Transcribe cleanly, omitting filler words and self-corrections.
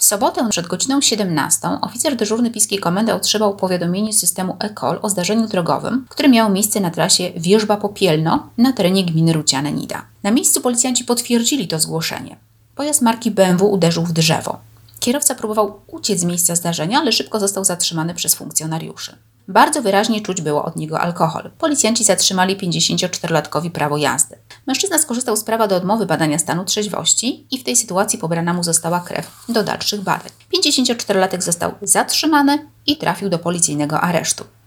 W sobotę przed godziną 17 oficer dyżurny Piskiej Komendy otrzymał powiadomienie z systemu e-call o zdarzeniu drogowym, które miało miejsce na trasie Wierzba-Popielno na terenie gminy Ruciane-Nida. Na miejscu policjanci potwierdzili to zgłoszenie. Pojazd marki BMW uderzył w drzewo. Kierowca próbował uciec z miejsca zdarzenia, ale szybko został zatrzymany przez funkcjonariuszy. Bardzo wyraźnie czuć było od niego alkohol. Policjanci zatrzymali 54-latkowi prawo jazdy. Mężczyzna skorzystał z prawa do odmowy badania stanu trzeźwości i w tej sytuacji pobrana mu została krew do dalszych badań. 54-latek został zatrzymany i trafił do policyjnego aresztu.